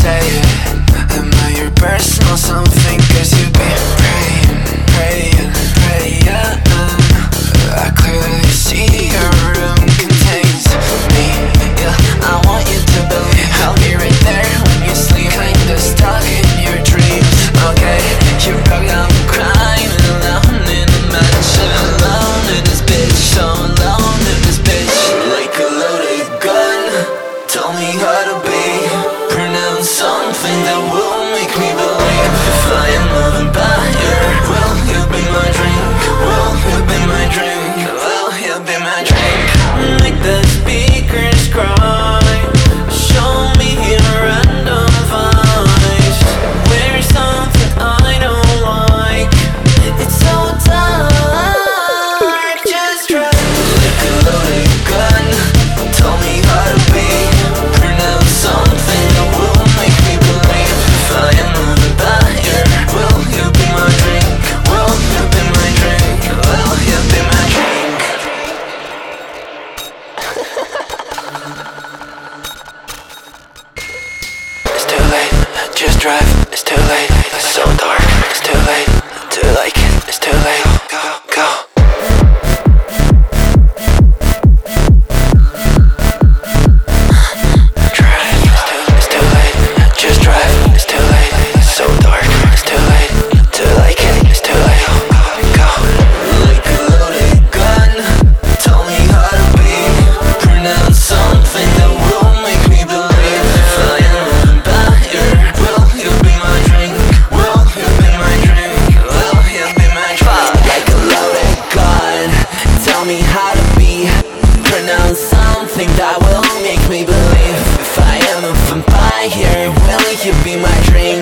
say it. Am I your personal something? Cause you be praying, praying, praying. I clearly see your room contains me. Yeah, I want you to believe I'll be right there when you sleep, kinda stuck in your dreams. Okay, you broke down crying alone in a mansion, alone in this bitch, so alone in this bitch. Like a loaded gun, tell me how to be. Pronounce something that will make me believe. If I am a vampire, will you be my drink? Will you be my drink? Will you be my drink? Make the speakers cry. Show me your random voice. Wear something I don't like. It's so dark. Just try. Like a loaded gun, tell me how to be. Pronounce something that will make me believe. If I am a vampire, will you be my drink? Will you be my drink? Will you be my drink? It's too late, just drive. It's too late, it's so dark. It's too late to like it. It's too late, go, go. Drive, it's too late, just drive. It's too late, it's so dark. It's too late to like it. It's too late, go, go. Like a loaded gun, tell me how to be. Pronounce something that will make me believe. If I am a vampire, will you be my drink? Will you be my drink? Will you be my drink? Like a loaded gun, tell me how to be. Pronounce something that will make me believe. If I am a vampire, will you be my drink?